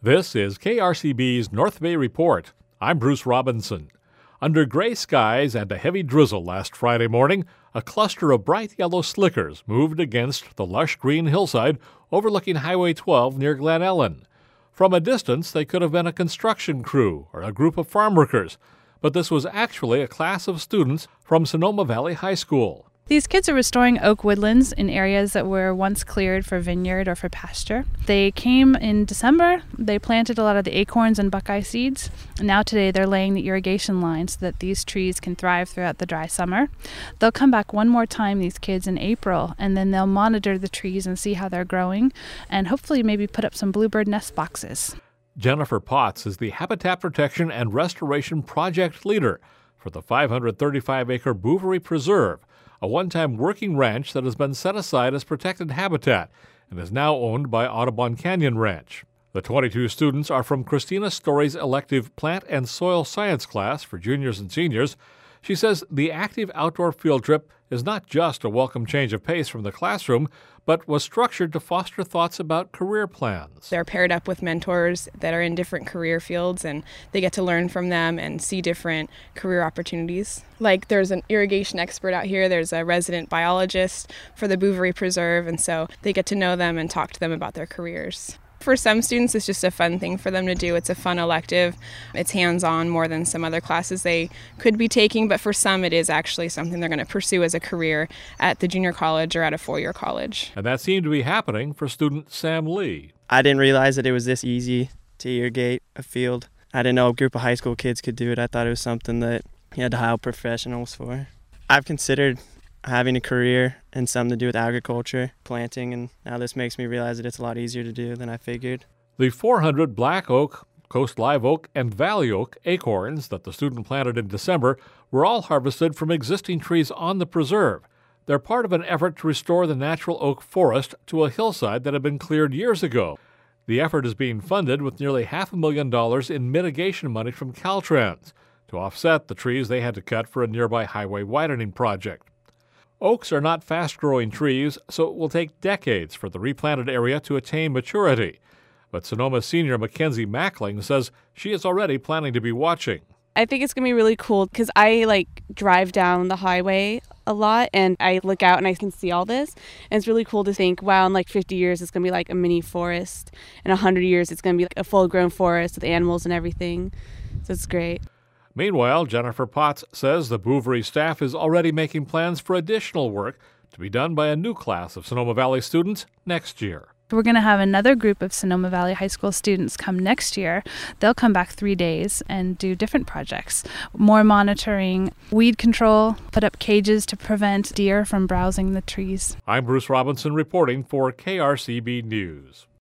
This is KRCB's North Bay Report. I'm Bruce Robinson. Under gray skies and a heavy drizzle last Friday morning, a cluster of bright yellow slickers moved against the lush green hillside overlooking Highway 12 near Glen Ellen. From a distance, they could have been a construction crew or a group of farm workers, but this was actually a class of students from Sonoma Valley High School. These kids are restoring oak woodlands in areas that were once cleared for vineyard or for pasture. They came in December. They planted a lot of the acorns and buckeye seeds. And now today they're laying the irrigation line so that these trees can thrive throughout the dry summer. They'll come back one more time, these kids, in April, and then they'll monitor the trees and see how they're growing and hopefully maybe put up some bluebird nest boxes. Jennifer Potts is the Habitat Protection and Restoration Project leader for the 535-acre Bouverie Preserve, a one-time working ranch that has been set aside as protected habitat and is now owned by Audubon Canyon Ranch. The 22 students are from Christina Story's elective Plant and Soil Science class for juniors and seniors. She says the active outdoor field trip is not just a welcome change of pace from the classroom, but was structured to foster thoughts about career plans. They're paired up with mentors that are in different career fields, and they get to learn from them and see different career opportunities. Like there's an irrigation expert out here, there's a resident biologist for the Bouverie Preserve, and so they get to know them and talk to them about their careers. For some students, it's just a fun thing for them to do. It's a fun elective. It's hands-on more than some other classes they could be taking, but for some it is actually something they're going to pursue as a career at the junior college or at a four-year college. And that seemed to be happening for student Sam Lee. I didn't realize that it was this easy to irrigate a field. I didn't know a group of high school kids could do it. I thought it was something that you had to hire professionals for. I've considered having a career and something to do with agriculture, planting, and now this makes me realize that it's a lot easier to do than I figured. The 400 black oak, coast live oak, and valley oak acorns that the student planted in December were all harvested from existing trees on the preserve. They're part of an effort to restore the natural oak forest to a hillside that had been cleared years ago. The effort is being funded with nearly $500,000 in mitigation money from Caltrans to offset the trees they had to cut for a nearby highway widening project. Oaks are not fast-growing trees, so it will take decades for the replanted area to attain maturity. But Sonoma senior Mackenzie Mackling says she is already planning to be watching. I think it's going to be really cool because I drive down the highway a lot and I look out and I can see all this. And it's really cool to think, wow, in 50 years it's going to be like a mini forest. In 100 years it's going to be like a full-grown forest with animals and everything. So it's great. Meanwhile, Jennifer Potts says the Bouverie staff is already making plans for additional work to be done by a new class of Sonoma Valley students next year. We're going to have another group of Sonoma Valley High School students come next year. They'll come back 3 days and do different projects. More monitoring, weed control, put up cages to prevent deer from browsing the trees. I'm Bruce Robinson reporting for KRCB News.